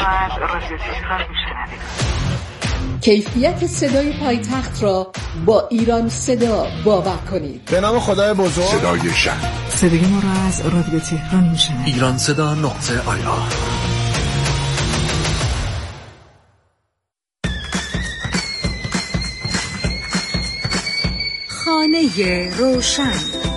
از رادیو تهران میشنوید. کیفیت صدای پایتخت را با ایران صدا باور کنید. به نام خدای بزرگ. صدای شهر. صدای ما را از رادیو تهران میشنوید. ایران صدا .ir. خانه روشن.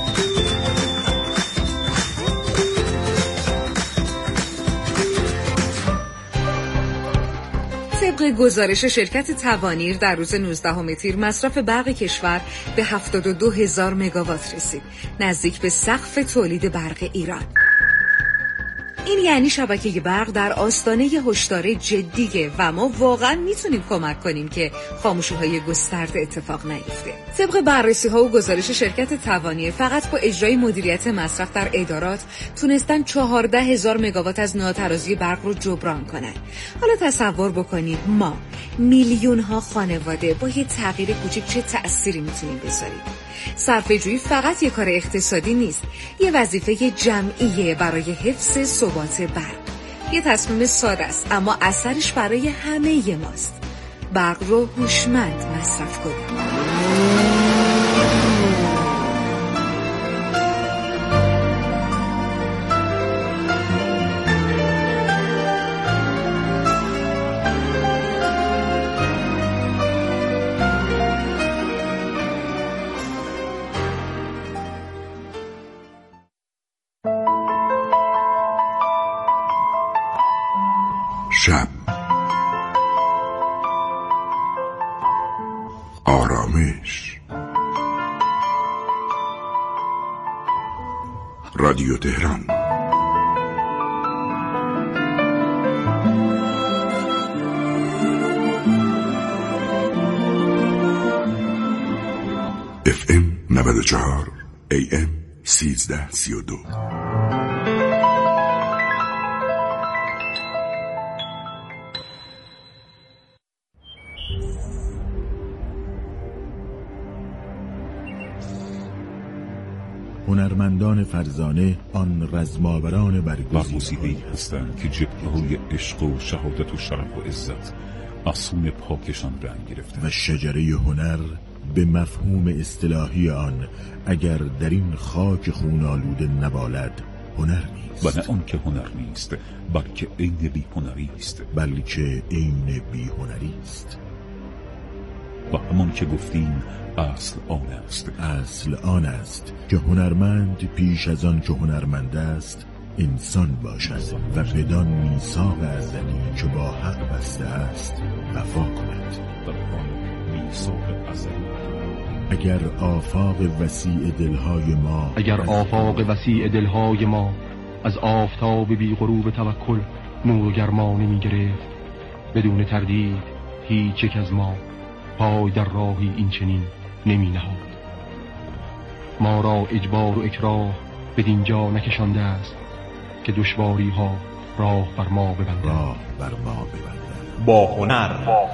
طبق گزارش شرکت توانیر در روز 19 تیر مصرف برق کشور به 72,000 مگاوات رسید، نزدیک به سقف تولید برق ایران. این یعنی شبکه برق در آستانه هشدار جدیه و ما واقعا میتونیم کمک کنیم که خاموشی‌های گسترده اتفاق نیفته. طبق بررسی‌ها و گزارش شرکت توانیر فقط با اجرای مدیریت مصرف در ادارات تونستن 14,000 مگاوات از ناترازی برق رو جبران کنن. حالا تصور بکنید ما میلیون‌ها خانواده با یه تغییر کوچیک چه تأثیری میتونیم بذاریم. صرفه‌جویی فقط یک کار اقتصادی نیست، یه وظیفه جمعیه برای حفظ ثبات برق. یه تصمیم ساده است اما اثرش برای همه ماست. برق رو هوشمند مصرف کنیم. شب، آرامش. رادیو تهران. FM 94 AM 1332. هنرمندان فرزانه آن رزماوران برگزیده موسیقی هستند که جبهه‌های عشق و شهادت و شرف و عزت آسون پاکشان رنگ گرفته و شجره هنر به مفهوم اصطلاحی آن اگر در این خاک خون‌آلوده نبالد هنر نیست. و نه آن که هنر نیست بلکه عین بی هنری است. و همان که گفتیم اصل آن است که هنرمند پیش از آن که هنرمند است انسان باشد و بدان میثاق ازلی که با حق بسته است وفا کند. اگر آفاق وسیع دلهای ما از آفتاب بی غروب توکل نور و گرما نمی گرفت، بدون تردید هیچ یک از ما پای در راهی این چنین نمی نهاد. ما را اجبار و اکراه بدین جا نکشانده است که دشواری ها راه بر ما ببندند. با هنر.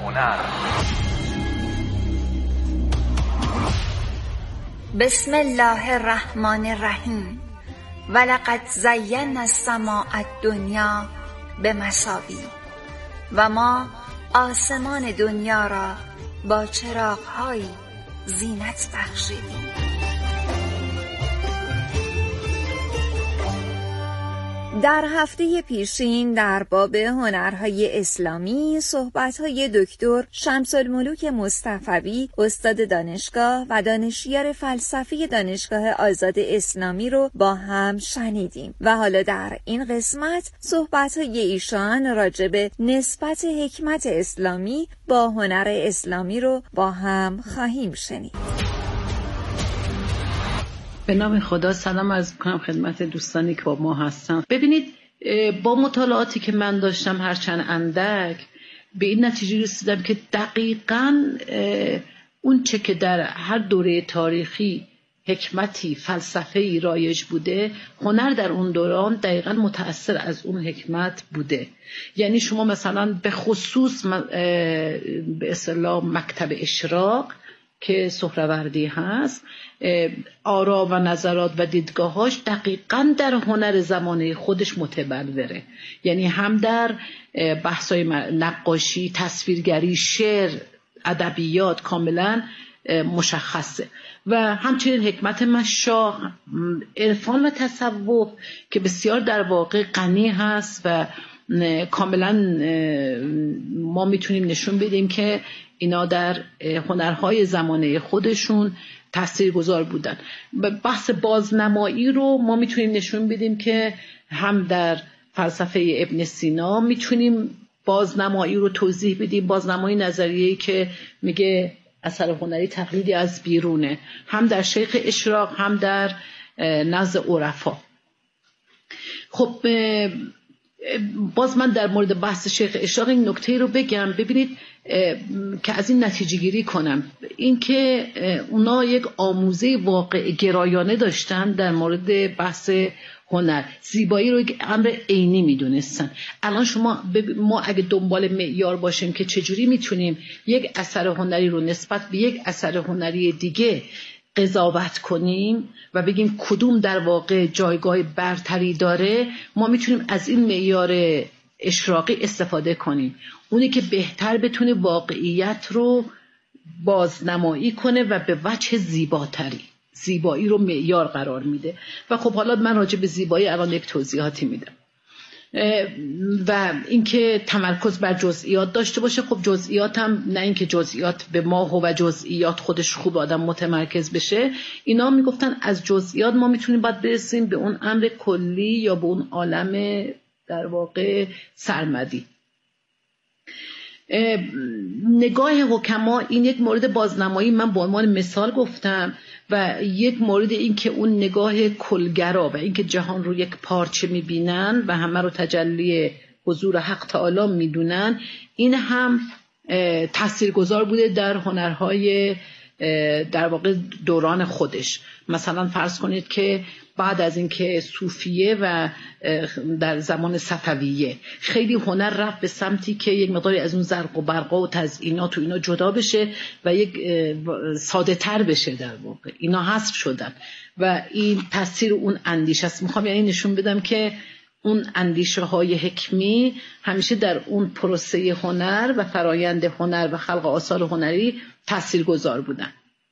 بسم الله الرحمن الرحیم. ولقد زینا السماء الدنیا بمصابیح. و ما آسمان دنیا را با چراغ‌هایی زینت بخشیدیم. در هفته پیشین در باب هنرهای اسلامی صحبت‌های دکتر شمس‌الملوک مصطفوی استاد دانشگاه و دانشیار فلسفی دانشگاه آزاد اسلامی رو با هم شنیدیم و حالا در این قسمت صحبت‌های ایشان راجع به نسبت حکمت اسلامی با هنر اسلامی رو با هم خواهیم شنید. به نام خدا سلام عرض می‌کنم خدمت دوستانی که با ما هستن. ببینید، با مطالعاتی که من داشتم هرچند اندک به این نتیجه رسیدم که دقیقاً اون چه که در هر دوره تاریخی حکمتی فلسفه‌ای رایج بوده، هنر در اون دوران دقیقاً متأثر از اون حکمت بوده. یعنی شما مثلا به خصوص به اصطلاح مکتب اشراق که سهروردی هست، آرا و نظرات و دیدگاهاش دقیقاً در هنر زمانه خودش متبلوره. یعنی هم در بحث‌های نقاشی، تصویرگری، شعر، ادبیات کاملاً مشخصه. و همچنین حکمت مشاق، عرفان و تصوف که بسیار در واقع غنی هست و کاملا ما میتونیم نشون بدیم که اینا در هنرهای زمانه خودشون تاثیرگذار بودن. بحث بازنمایی رو ما میتونیم نشون بدیم که هم در فلسفه ابن سینا میتونیم بازنمایی رو توضیح بدیم، بازنمایی نظریه‌ای که میگه اثر هنری تقلیدی از بیرونه، هم در شیخ اشراق هم در نزد عرفا. خب باز من در مورد بحث شیخ اشراق این نکته رو بگم، ببینید که از این نتیجه گیری کنم، این که اونا یک آموزه واقع گرایانه داشتن در مورد بحث هنر، زیبایی رو یک امر عینی میدونستن. الان ما اگه دنبال معیار باشیم که چجوری میتونیم یک اثر هنری رو نسبت به یک اثر هنری دیگه قضاوت کنیم و بگیم کدوم در واقع جایگاه برتری داره، ما میتونیم از این معیار اشراقی استفاده کنیم، اونی که بهتر بتونه واقعیت رو بازنمایی کنه و به وجه زیباتری، زیبایی رو معیار قرار میده. و خب حالا من راجع به زیبایی الان یک توضیحاتی میدم. و اینکه تمرکز بر جزئیات داشته باشه. خب جزئیات هم نه اینکه جزئیات به ما و جزئیات خودش خوب آدم متمرکز بشه، اینا میگفتن از جزئیات ما میتونیم باید برسیم به اون امر کلی یا به اون عالم در واقع سرمدی. نگاه حکما این یک مورد بازنمایی من به عنوان مثال گفتم و یک مورد این که اون نگاه کلگرا و این که جهان رو یک پارچه میبینن و همه رو تجلی حضور حق تعالی میدونن، این هم تاثیرگذار بوده در هنرهای در واقع دوران خودش. مثلا فرض کنید که بعد از اینکه صوفیه و در زمان صفویه خیلی هنر رفت به سمتی که یک مقداری از اون زرق و برقا و تزئینات و اینا جدا بشه و یک ساده تر بشه، در واقع اینا حذف شدن و این تاثیر اون اندیشه است. میخوام یعنی نشون بدم که اون اندیشه های حکمی همیشه در اون پروسه هنر و فرایند هنر و خلق آثار هنری تاثیرگذار بودن.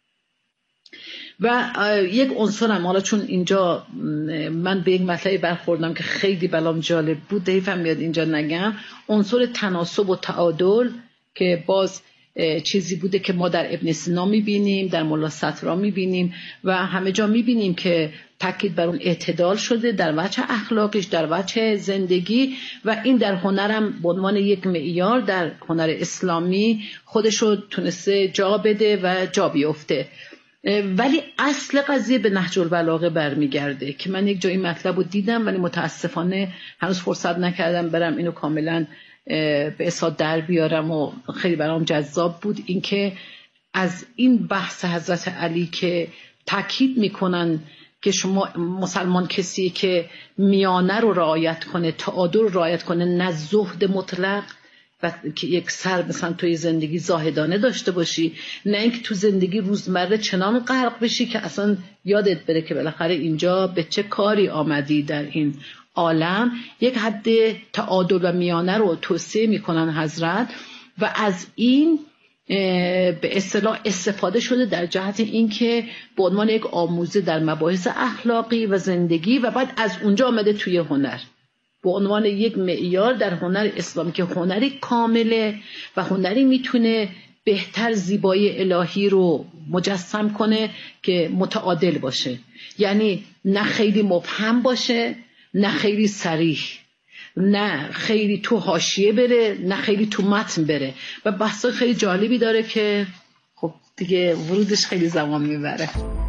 و یک عنصر هم، حالا چون اینجا من به یک مطلبی برخوردم که خیلی برام جالب بود، حیفم میاد اینجا نگم، عنصر تناسب و تعادل که باز چیزی بوده که ما در ابن سینا میبینیم، در ملا صدرا میبینیم و همه جا میبینیم که تاکید بر اون اعتدال شده در وجه اخلاقش، در وجه زندگی، و این در هنرم به عنوان یک معیار در هنر اسلامی خودشو تونسته جا بده و جا بیفته. ولی اصل قضیه به نهج البلاغه برمیگرده که من یک جایی مطلب رو دیدم ولی متاسفانه هنوز فرصت نکردم برم اینو کاملا به اصاد در بیارم و خیلی برام جذاب بود. اینکه از این بحث حضرت علی که تاکید میکنن که شما مسلمان کسی که میانه رو رعایت کنه، تعادل رو رعایت کنه، نه زهد مطلق و که یک سر مثلا توی زندگی زاهدانه داشته باشی، نه اینکه تو زندگی روزمره چنان غرق بشی که اصلا یادت بره که بالاخره اینجا به چه کاری آمدی در این عالم. یک حد تعادل و میانه رو توصیه میکنن حضرت و از این به اصطلاح استفاده شده در جهت اینکه به عنوان یک آموزه در مباحث اخلاقی و زندگی و بعد از اونجا آمده توی هنر به عنوان یک معیار در هنر اسلامی که هنری کامله و هنری میتونه بهتر زیبایی الهی رو مجسم کنه که متعادل باشه، یعنی نه خیلی مبهم باشه نه خیلی صریح، نه خیلی تو حاشیه بره نه خیلی تو متن بره و بحث خیلی جالبی داره که خب دیگه ورودش خیلی زمان میبره.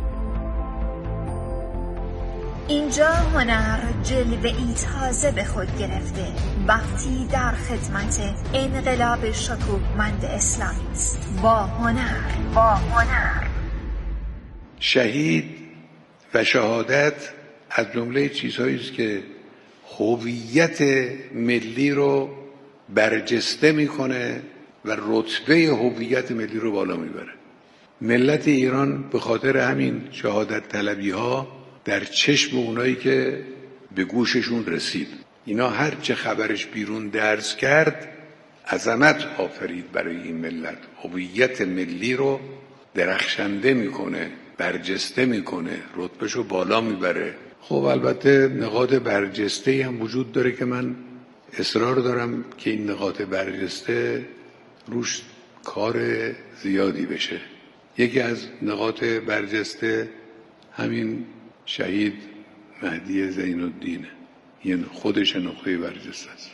اینجا هنر جلوه‌ای تازه به خود گرفته، وقتی در خدمت انقلاب شکوهمند اسلامی است. با هنر شهید و شهادت از جمله چیزهایی است که هویت ملی رو برجسته میکنه و رتبه هویت ملی رو بالا میبره. ملت ایران به خاطر همین شهادت طلبی ها در چشم اونایی که به گوششون رسید، اینا هر چه خبرش بیرون درز کرد عظمت آفرید برای این ملت، هویت ملی رو درخشنده میکنه، برجسته میکنه، رتبهشو بالا میبره. خب البته نقاط برجسته هم وجود داره که من اصرار دارم که این نقاط برجسته روش کار زیادی بشه. یکی از نقاط برجسته همین شهید مهدی زین‌الدینه، این خودش نقطه برجسته است.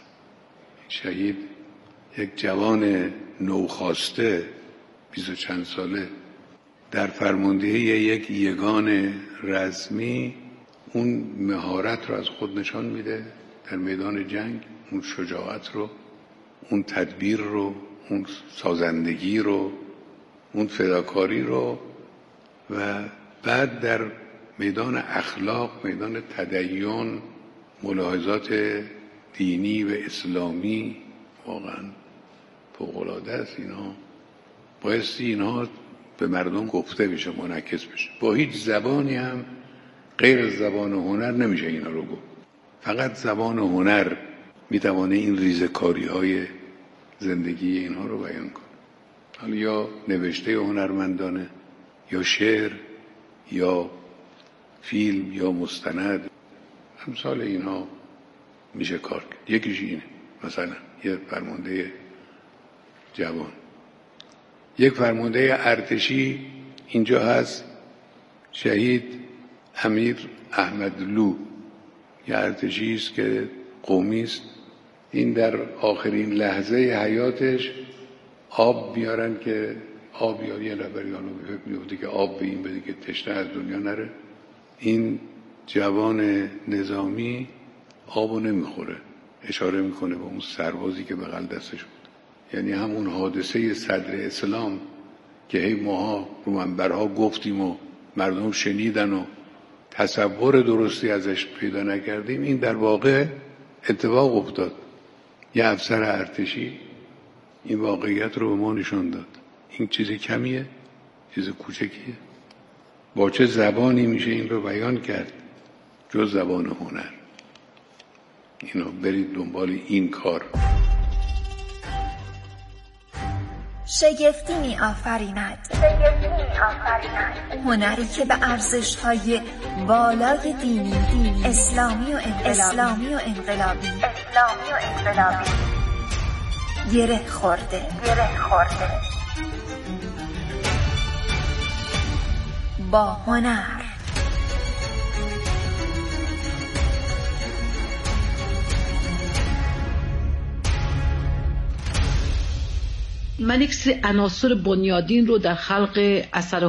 شهید یک جوان نوخاسته 20 و چند ساله در فرماندهی یک یگان رزمی اون مهارت رو از خود نشان میده در میدان جنگ، اون شجاعت رو، اون تدبیر رو، اون سازندگی رو، اون فداکاری رو، و بعد در میدان اخلاق، میدان تدین، ملاحظات دینی و اسلامی واقعا فوق‌العاده است. اینا بایستی اینها به مردم گفته بشه، منعکس بشه. با هیچ زبانی هم غیر از زبان هنر نمیشه اینا رو گفت. فقط زبان هنر میتوانه این ریزکاری های زندگی اینها رو بیان کنه. حالا یا نوشته هنرمندانه، یا شعر، یا فیلم، یا مستند، امثال اینها میشه کار کرد. یکیش اینه، مثلا یه فرمانده جوان، یک فرمانده ارتشی اینجا هست، شهید امیر احمدلو، یه ارتشی است که قومی است. این در آخرین لحظه حیاتش آب بیارن که آب، یا یه لبری حالا میفته که آب به این بده که تشنه از دنیا نره. این جوان نظامی آبو نمیخوره، اشاره میکنه به اون سربازی که بغل دستش بود. یعنی همون حادثه صدر اسلام که هی ماها رو منبرها گفتیم و مردم شنیدن و تصور درستی ازش پیدا نکردیم، این در واقع اتفاق افتاد. یه افسر ارتشی این واقعیت رو به ما نشان داد. این چیز کمیه، چیز کوچکیه. با چه زبانی میشه این رو بیان کرد جز زبان هنر؟ اینو برید دنبال این کار. شگفتی می آفریند هنری که به ارزش‌های بالای دینی، اسلامی و انقلابی گره خورده. با هنر من یک سری عناصر بنیادین رو در خلق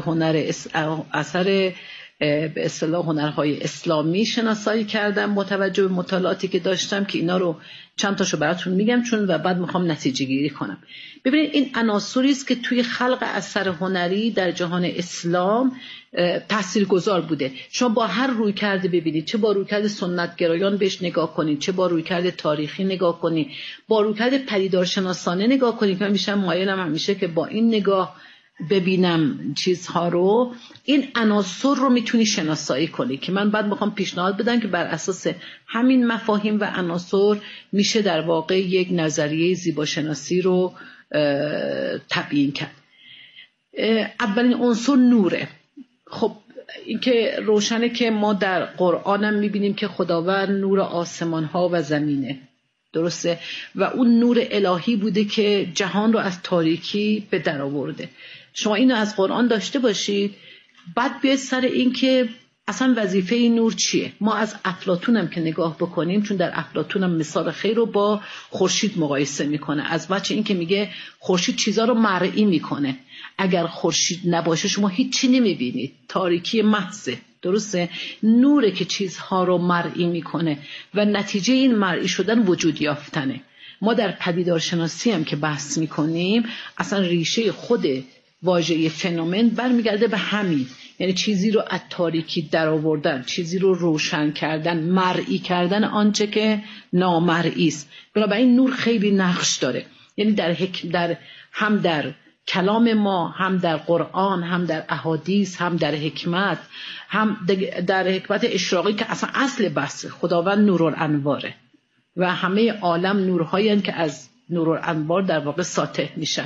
اثر به اصطلاح هنرهای اسلامی شناسایی کردم با توجه به مطالعاتی که داشتم که اینا رو چند تاشو براتون میگم چون و بعد میخوام نتیجه گیری کنم. ببینید این عناصری است که توی خلق اثر هنری در جهان اسلام تاثیرگذار بوده. شما با هر رویکرد ببینید، چه با رویکرد سنت گرایان بهش نگاه کنید، چه با رویکرد تاریخی نگاه کنید، با رویکرد پدیدارشناسانه نگاه کنید. من میشم مایلم همیشه که با این نگاه ببینم چیزها رو، این عناصر رو میتونی شناسایی کنی که من بعد میخوام پیشنهاد بدم که بر اساس همین مفاهیم و عناصر میشه در واقع یک نظریه زیباشناسی رو تبیین کرد. اولین عنصر نوره. خب این که روشنه که ما در قرآن هم میبینیم که خداوند نور آسمان ها و زمینه، درسته، و اون نور الهی بوده که جهان رو از تاریکی به در آورده. شما اینو از قرآن داشته باشید، بعد بیاید سر این که اصلا وظیفه این نور چیه. ما از افلاطون هم که نگاه بکنیم، چون در افلاطون هم مثال خیر رو با خورشید مقایسه میکنه، از بچه این که میگه خورشید چیزا رو مرئی میکنه. اگر خورشید نباشه شما هیچی نمیبینید، تاریکی محضه، درسته؟ نوره که چیزها رو مرئی میکنه و نتیجه این مرئی شدن وجود یافتنه. ما در پدیدارشناسی هم که بحث میکنیم، اصلا ریشه خود واژه فنومن برمیگرده به همین، یعنی چیزی رو از تاریکی در آوردن، چیزی رو روشن کردن، مرئی کردن آنچه که نامرئی است. بنابراین نور خیلی نقش داره، یعنی در کلام ما هم در قرآن، هم در احادیث، هم در حکمت، هم در حکمت اشراقی که اصلا اصل بحث خداوند نورالانواره و همه عالم نورهایی هستند که از نورالانوار در واقع ساطع میشن.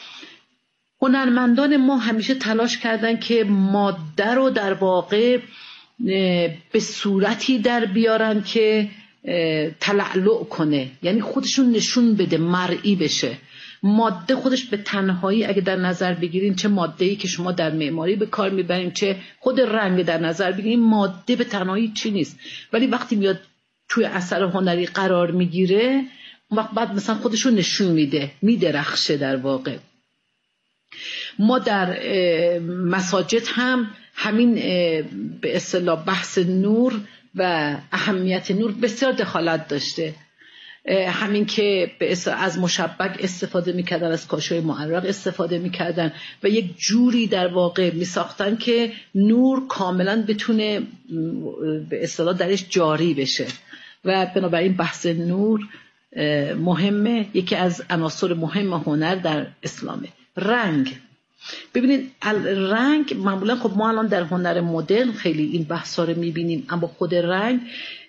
هنرمندان ما همیشه تلاش کردن که ماده رو در واقع به صورتی در بیارن که تلألؤ کنه، یعنی خودشون نشون بده، مرئی بشه. ماده خودش به تنهایی اگه در نظر بگیرین، چه ماده‌ای که شما در معماری به کار میبرین، چه خود رنگ در نظر بگیرین، ماده به تنهایی چی نیست، ولی وقتی میاد توی اثر هنری قرار میگیره اون وقت بعد مثلا خودشون نشون میده، میدرخشه. در واقع ما در مساجد هم همین به اصطلاح بحث نور و اهمیت نور بسیار دخالت داشته. همین که از مشبک استفاده میکردن، از کاشوی معرق استفاده میکردن و یک جوری در واقع میساختن که نور کاملا بتونه به اصطلاح درش جاری بشه و بنابراین بحث نور مهمه. یکی از عناصر مهم هنر در اسلامه. رنگ، ببینید رنگ معمولا خب ما الان در هنر مدرن خیلی این بحثا رو میبینیم، اما خود رنگ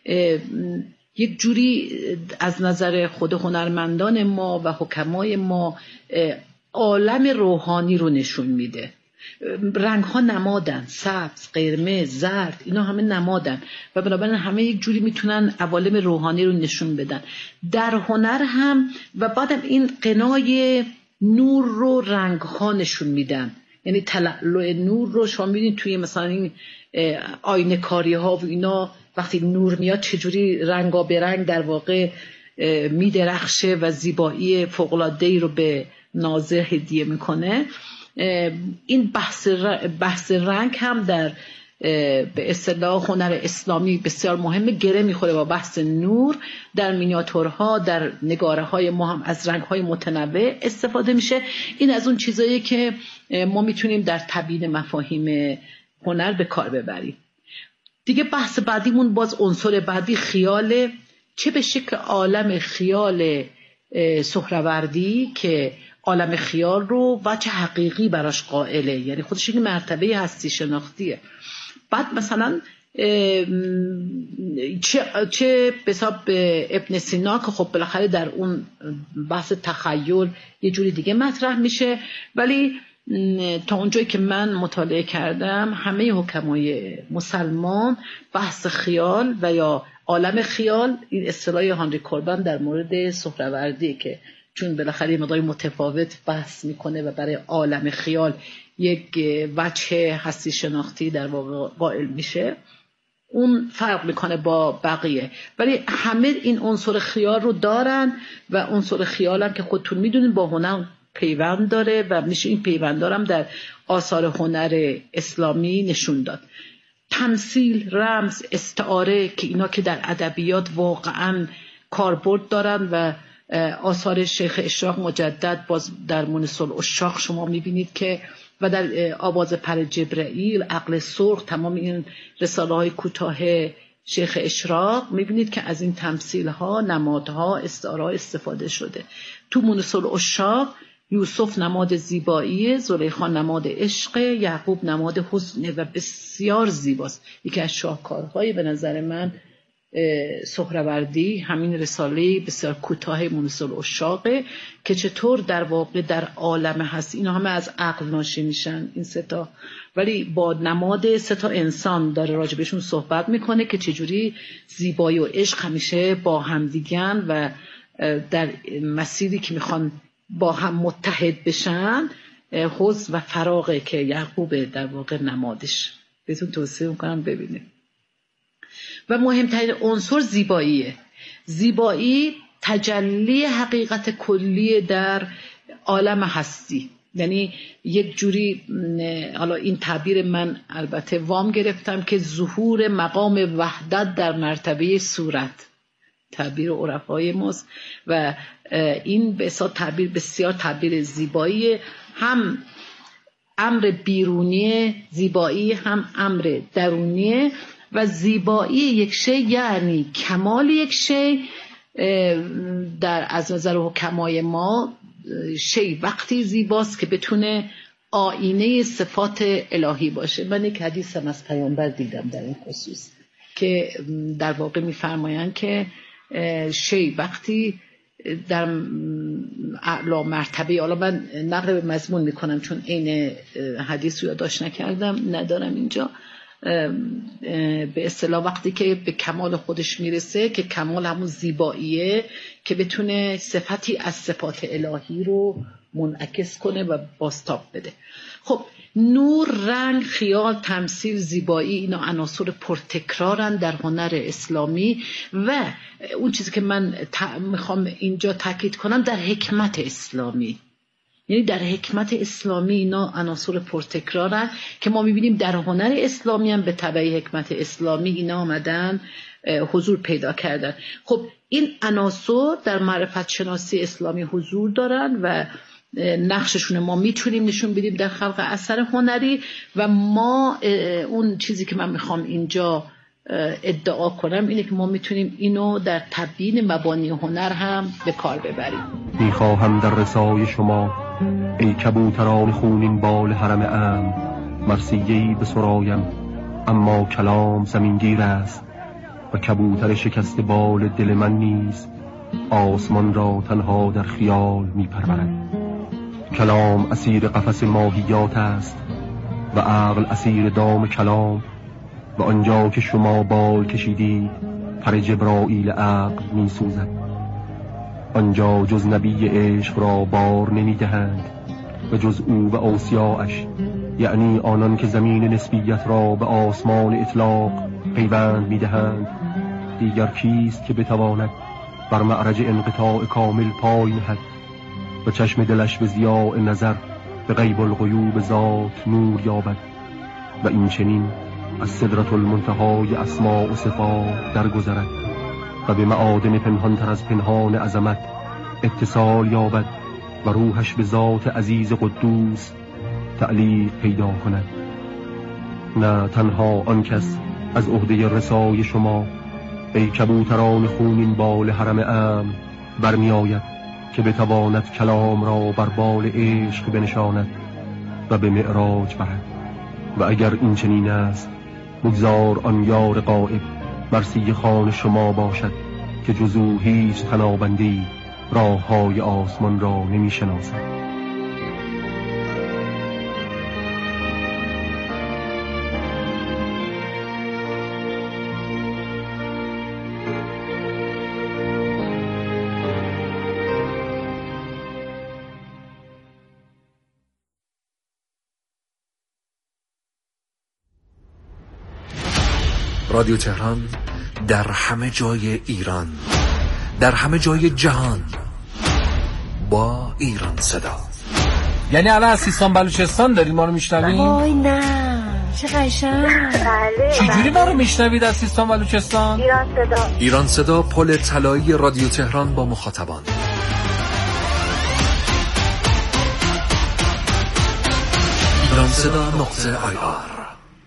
یک جوری از نظر خود هنرمندان ما و حکمای ما عالم روحانی رو نشون میده. رنگ ها نمادن، سبز، قرمز، زرد، اینا همه نمادن و بنابراین همه یک جوری میتونن عوالم روحانی رو نشون بدن در هنر هم. و بعدم این قنای نور رو رنگ ها نشون میدن، یعنی تلألؤ نور رو شما میبینید توی مثلا این آینه کاری ها و اینا، وقتی نور میاد چجوری رنگا به رنگ در واقع میدرخشه و زیبایی فوق‌العاده‌ای رو به ناظر هدیه میکنه. این بحث رنگ هم در به اصطلاح هنر اسلامی بسیار مهمه، گره میخوره با بحث نور. در مینیاتورها، در نگاره های ما هم از رنگ های متنوع استفاده میشه. این از اون چیزایی که ما میتونیم در تبیین مفاهیم هنر به کار ببریم. دیگه بحث بعدیمون باز عنصر بعدی خیاله، چه به شکل عالم خیال سهروردی که عالم خیال رو وجه حقیقی براش قائله، یعنی خودش یک مرتبه هستی شناختیه. بعد مثلا چه به حساب ابن سینا که خب بالاخره در اون بحث تخیل یه جوری دیگه مطرح میشه، ولی تا اونجایی که من مطالعه کردم همه حکمای مسلمان بحث خیال و یا عالم خیال، این اصطلاح هانری کوربن در مورد سهروردی که چون بالاخره مقداری متفاوت بحث میکنه و برای عالم خیال یک وجه هستی شناختی در واقع قائل میشه، اون فرق میکنه با بقیه. ولی همه این عنصر خیال رو دارن و عنصر خیال هم که خودتون میدونین با هنر پیوند داره و میشه این پیوند دارم در آثار هنر اسلامی نشون داد. تمثیل، رمز، استعاره که اینا که در ادبیات واقعا کاربرد دارن و آثار شیخ اشراق مجدد باز در مونس العشاق شما میبینید که و در آواز پر جبرائیل، عقل سرخ، تمام این رساله های کوتاه شیخ اشراق میبینید که از این تمثیل ها، نمادها، استعاره ها استفاده شده. تو مونس العشاق یوسف نماد زیبایی، زلیخا نماد عشق، یعقوب نماد حسن و بسیار زیباست. یکی از شاهکارهای به نظر من سهروردی همین رساله بسیار کوتاه مونس العشاق که چطور در واقع در عالم هست. اینا همه از عقل ناشی میشن این ستا، ولی با نماد ستا انسان داره راجبشون صحبت میکنه که چجوری زیبایی و عشق همیشه با هم دیگن و در مسیری که میخوان با هم متحد بشن حزن و فراغه که یعقوب در واقع نمادش. بهتون توصیه میکنم ببینید. و مهمترین عنصر زیباییه. زیبایی تجلی حقیقت کلی در عالم هستی، یعنی یک جوری، حالا این تعبیر من البته وام گرفتم که ظهور مقام وحدت در مرتبه صورت، تعبیر عرفای ماست و این به اصلا تعبیر بسیار تعبیر زیبایی، هم امر بیرونی زیبایی هم امر درونی. و زیبایی یک شی یعنی کمال یک شی در از نظر حکمای ما شی وقتی زیباست که بتونه آینه صفات الهی باشه. من یک حدیث هم از پیامبر دیدم در این خصوص که در واقع میفرمایند که شی وقتی در اعلی مرتبه، حالا من نقل به مضمون میکنم چون عین حدیث رو یادداشت نکردم، ندارم اینجا، به اصطلاح وقتی که به کمال خودش میرسه که کمال همون زیباییه که بتونه صفتی از صفات الهی رو منعکس کنه و بازتاب بده. خب نور، رنگ، خیال، تمثیل، زیبایی، اینا عناصر پرتکرارن در هنر اسلامی و اون چیزی که من میخوام اینجا تاکید کنم در حکمت اسلامی، یعنی در حکمت اسلامی اینا عناصر پرتکرارن که ما میبینیم در هنر اسلامی هم به تبع حکمت اسلامی اینا آمدن حضور پیدا کردن. خب این عناصر در معرفت شناسی اسلامی حضور دارن و نقششون ما میتونیم نشون بدیم در خلق اثر هنری و ما اون چیزی که من میخوام اینجا ادعا کنم اینه که ما میتونیم اینو در تبیین مبانی هنر هم به کار ببریم. میخواهم در رسای شما ای کبوتران خونین بال حرم ام مرثیه‌ای به سرایم، اما کلام زمینگیر است و کبوتر شکست بال دل من نیز آسمان را تنها در خیال میپرورد. کلام اسیر قفس ماهیات است و عقل اسیر دام کلام و آنجا که شما بال کشیدید پر جبرائیل عقل می سوزد. آنجا جز نبی عشق را بار نمی دهند و جز او و اوصیاءش، یعنی آنان که زمین نسبیت را به آسمان اطلاق پیوند می دهند، دیگر کیست که بتواند بر معرج انقطاع کامل پای نهد و چشم دلش به ضیاء نظر به غیب الغیوب ذات نور یابد و این چنین از سدرة المنتهای اسماء و صفات درگذرد و به معادن پنهانتر از پنهان عظمت اتصال یابد و روحش به ذات عزیز قدوس تعلیق پیدا کند. نه تنها آن کس از عهده رسای شما ای کبوتران خونین بال حرم امن برمی آید که بتواند کلام را بر بال عشق بنشاند و به معراج برد. و اگر این چنین است بگذار آن یار غائب مرثیه خوان شما باشد که جزو هیچ تنابندی راه های آسمان را نمی شناسد. رادیو تهران در همه جای ایران، در همه جای جهان، با ایران صدا. یعنی الان از سیستان بلوچستان دارید ما رو میشنوید؟ وای نه چه قشنگ. چجوری ما رو میشنوید از سیستان بلوچستان؟ ایران صدا. ایران صدا، پل طلایی رادیو تهران با مخاطبان. ایران صدا .ir.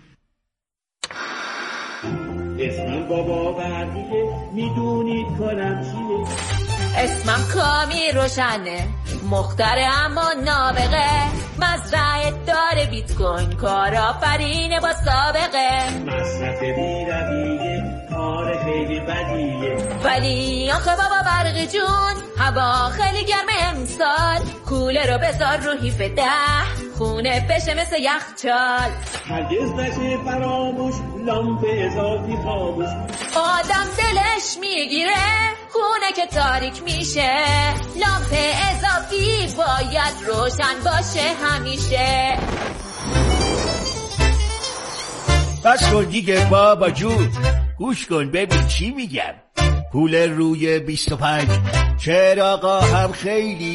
اسمم بابا برقیه، میدونید کارم چیه؟ اسمم کامی روشنه، مختره اما نابغه، مزرعه داره بیت کوین، کارآفرینه با سابقه، مصرف بی‌رویه، کار خیلی بدیه، ولی آخه بابا برقی جون هوا خیلی گرمه امسال، کوله رو بذار رو هیف 10 خونه بشه مثل یخچال، هرگز نشه فراموش لامپ اضافی خاموش، آدم دلش میگیره خونه که تاریک میشه، لامپ اضافی باید روشن باشه همیشه. بس کن دیگه بابا جون، گوش کن ببین چی میگم. کولر روی 25 چراغا هم خیلی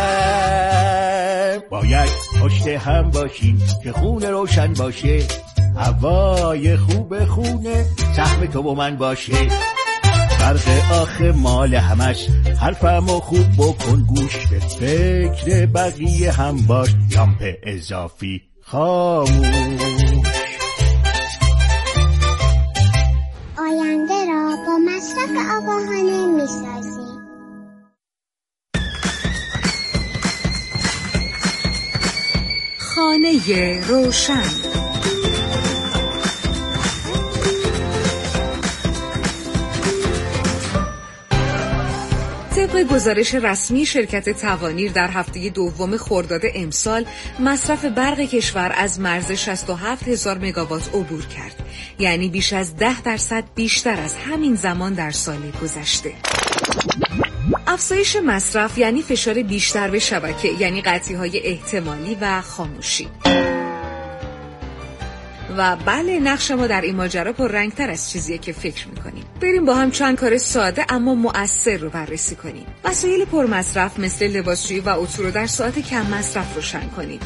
کم، باید پشت هم باشیم که خونه روشن باشه، هوای خوب خونه سهم تو و من باشه. فرق آخه مال همش، حرفمو خوب بکن گوش به، فکر بقیه هم باش، لامپ اضافی خاموش. آینده را با مصرف آگاهانه می‌سازیم. روی روشن. طبق گزارش رسمی شرکت توانیر در هفته دوم خرداد امسال مصرف برق کشور از مرز 67,000 مگاوات عبور کرد، یعنی بیش از 10% بیشتر از همین زمان در سال گذشته. افزایش مصرف یعنی فشار بیشتر به شبکه، یعنی قطعی‌های احتمالی و خاموشی. و بله، نقش ما در این ماجرا پررنگ‌تر از چیزیه که فکر می‌کنیم. بریم با هم چند کار ساده اما مؤثر رو بررسی کنیم. وسایل پرمصرف مثل لباسشویی و اتو رو در ساعت کم مصرف روشن کنید.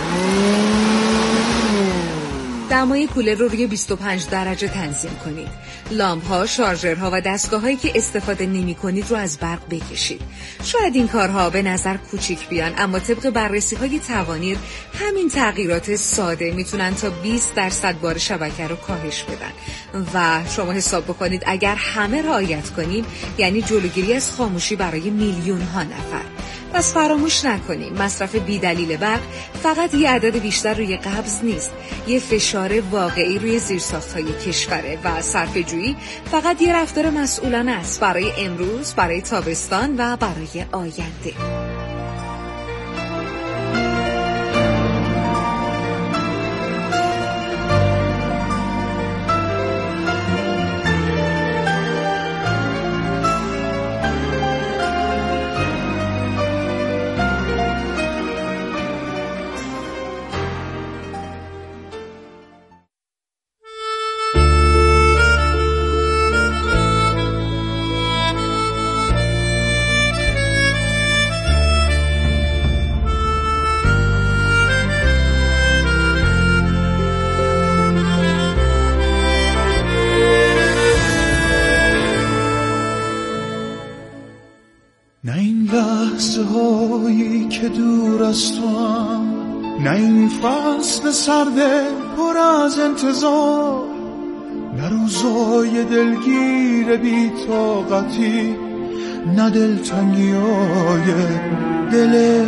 دمای کولر رو روی 25 درجه تنظیم کنید. لامپ‌ها، شارژرها و دستگاه‌هایی که استفاده نمی‌کنید رو از برق بکشید. شاید این کارها به نظر کوچیک بیان، اما طبق بررسی‌های توانیر همین تغییرات ساده میتونن تا 20% بار شبکه رو کاهش بدن. و شما حساب بکنید اگر همه رعایت کنیم یعنی جلوگیری از خاموشی برای میلیون‌ها نفر. پس فراموش نکنیم مصرف بی‌دلیل برق فقط یه عدد بیشتر روی قبض نیست، یه فشار واقعی روی زیرساخت‌های کشوره و صرفه‌جویی فقط یه رفتار مسئولانه است برای امروز، برای تابستان و برای آینده. که دور از تو هم، نه این فصل سرده پر از انتظار، نه روزای دلگیر بی طاقتی، نه دلتنگیای دل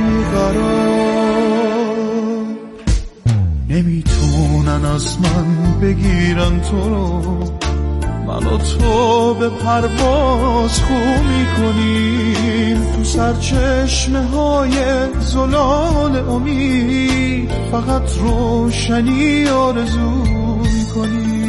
بیقرار. نمیتونن از من بگیرن تو رو، من و تو به پرواز خو میکنیم تو سرچشمه های زلال امید، فقط روشنی آرزو میکنیم.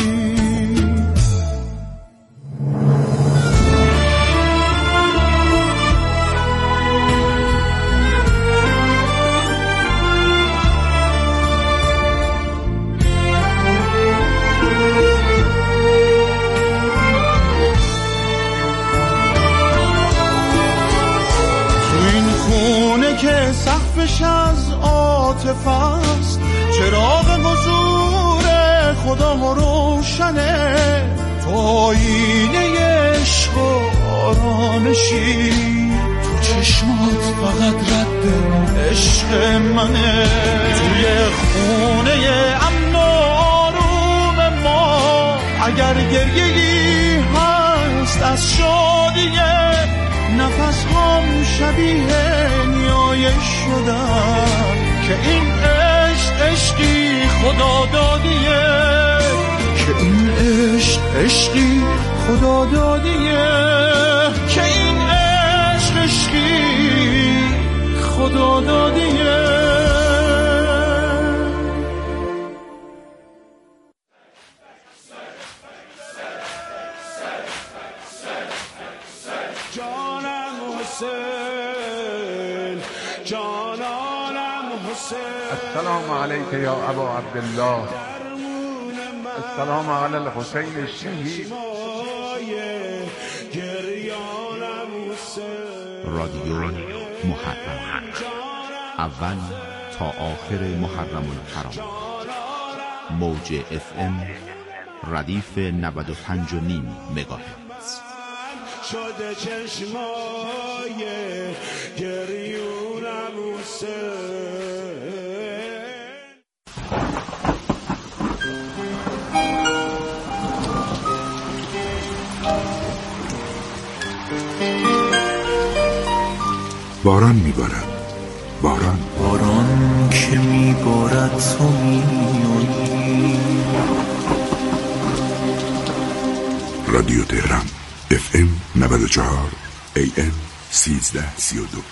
سقفش از عاطفه است، چراغ حضور خدا روشنه، تو آینه عشق و آرامشی، تو چشمات فقط رد عشق منه، توی خونه امن و آروم ما اگر گریه‌ای هست از شادیه، نفس هم شبیه نیایش شدن که این عشق عشقی خدا دادیه، که این عشق عشقی خدا دادیه، که این عشق عشقی خدا دادیه. السلام علیک یا ابا عبدالله، السلام علی الحسین الشهید. رادیو محرم، اول تا آخر محرم الحرام، موج FM ردیف 95.5 مگاهرتز. شده چشمای گریونم باران میبارد، باران باران که میبارد تو میایی. رادیو تهران FM 94 AM 1332